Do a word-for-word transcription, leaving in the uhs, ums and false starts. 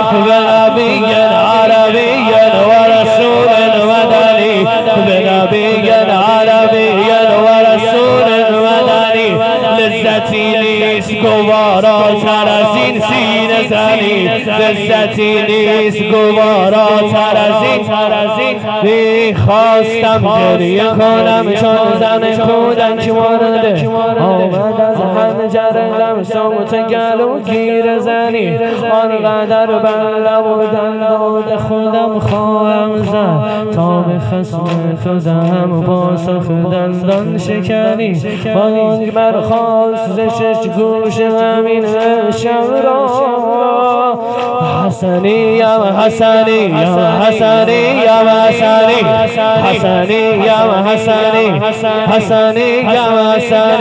بنبي عربي ورسول مدني بنبي عربي ورسول مدني لذتی نیست گواراتر از این سینه زنی لذتی نیست گواراتر از این میخواستم گریه کنم چون زن کودک مرده آمد از حنجرم صوت گلو گیر زنی آنقدر بله بودن داد خودم خواهم زد تا به خصم تو دهم پاسخ دندان شکنی بانگ برخواست ز شش گوش زمین شب را حسنی یا حسنی یا حسنی یا حسنی حسنی یا حسنی حسنی یا حسنی